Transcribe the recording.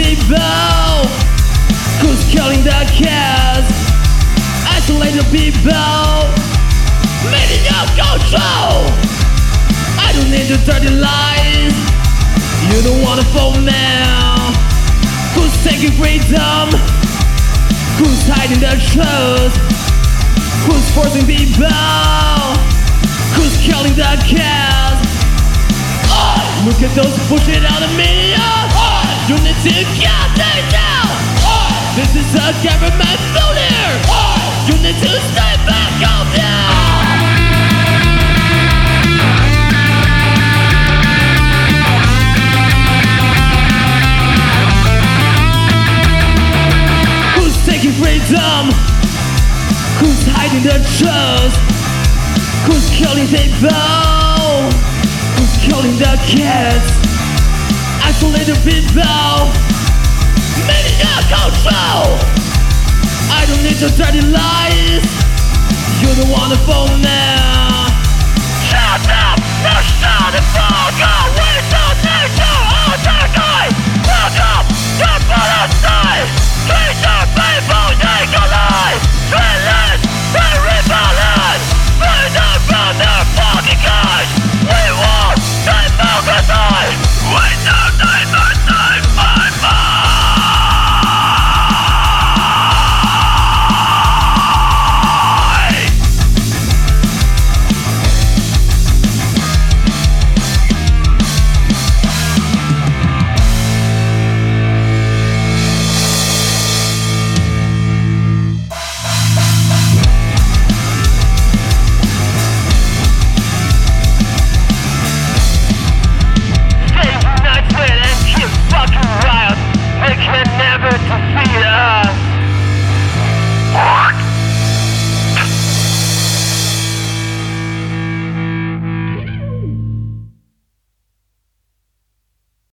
people who's killing the kids, isolate the people, meaning of control. I don't need the dirty lies. You don't want a phone now. Who's taking freedom? Who's hiding the truth? Who's forcing people? Who's killing the kids? Look at those pushing out the media. You need to get them down. This is a government failure. You need to stay back up now. Who's taking freedom? Who's hiding the truth? Who's killing people? Who's killing the kids? Isolated people, meaning of control. I don't need your dirty lies. You don't want a phone now. Shut up! Now shut the fuck up! We don't need you! Oh, that guy! Fuck up!